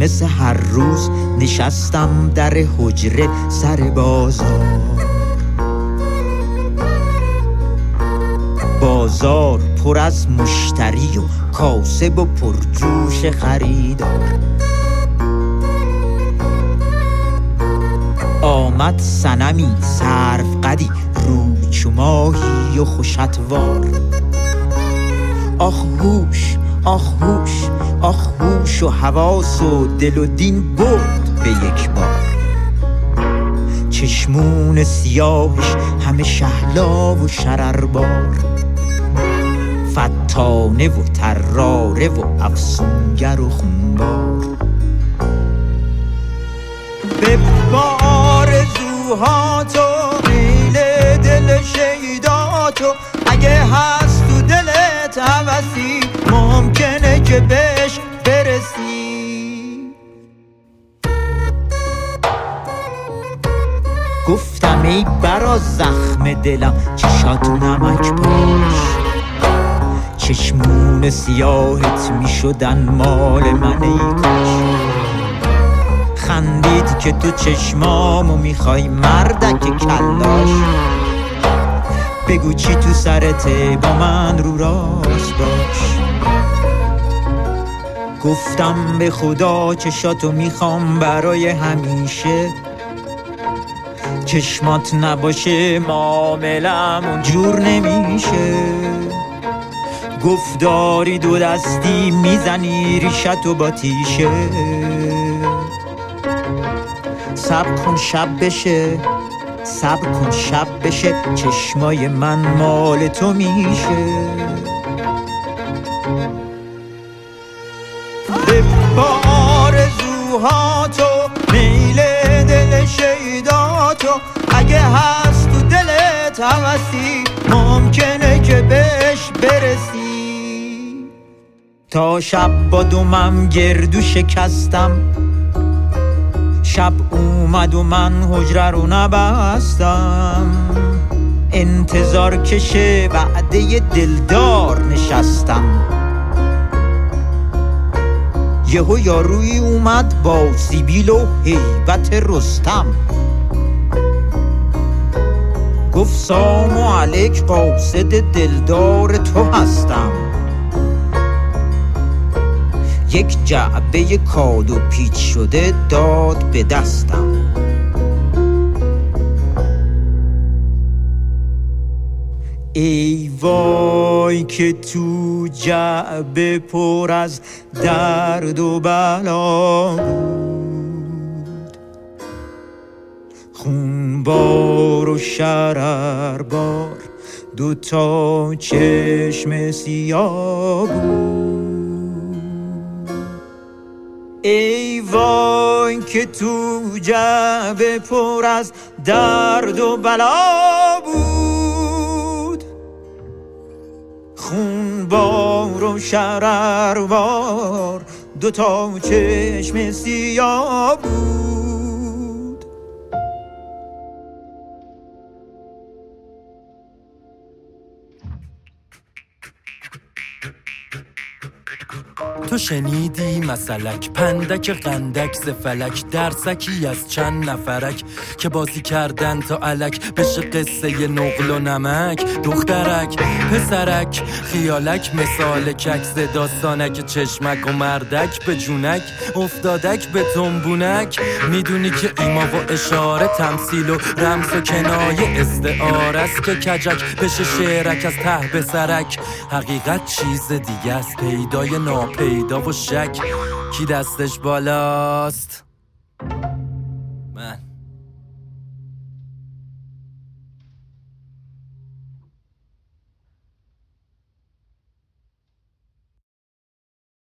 مثل هر روز نشستم در حجره سر بازار پر از مشتری و کاسب و پرجوش خریدار. آمد صنمی سرو قدی روی چو ماهی و خوشتوار. آخ هوش آخ هوش آخ هوش و حواس و دل و دین برد به یک بار. چشمون سیاهش همه شهلا و شرربار، فتانه و طراره و افسونگر و خونبار. به آرزوهات و میل دل شیداتو اگه هست تو دلت هوسی ممکنه که بهش برسی. گفتم ای برا زخم دلم چشات نمک پاش، چشمون سیاهت می شدن مال من ای کاش. خندید که تو چشمامو میخوای مردک کلاش، بگو چی تو سرته با من رو راست باش. گفتم به خدا چشاتو میخوام برای همیشه، چشمات نباشه معاملم اونجور نمیشه. گفت داری دو دستی میزنی ریشتو با تیشه، صبر کن شب بشه صبر کن شب بشه چشمای من مال تو میشه. با آرزوهاتو میل دل شیداتو اگه هست تو دلت هوسی ممکنه که بهش برسی. تا شب با دومم گردو شکستم، شب اومد و من حجره رو نبستم. انتظار کشه وعده دلدار نشستم، یهو یارویی اومد با سیبیل و هیبت رستم. گفت سلام علیک قاصد دلدار تو هستم. یک جعبه کادو پیچ شده داد به دستم. ای وای که تو جعبه پر از درد و بلا بود، خونبار و شرربار دوتا چشم سیاه بود. ای وای که تو جعبه پر از درد و بلا بود، خونبار و شرربار دوتا چشم سیاه بود. تو شنیدی مسلک پندک قندک ز فلک، درسکی از چند نفرک که بازی کردن تا الک بشه قصه نقل و نمک. دخترک پسرک خیالک مثال کک ز داستانک، چشمک و مردک به جونک افتادک به تنبونک. میدونی که ایما و اشاره تمثیل و رمز و کنایه استعاره است که کجک بشه شعرک از ته به سرک. حقیقت چیز دیگه است پیدای ناپیدا و شک، کی دستش بالاست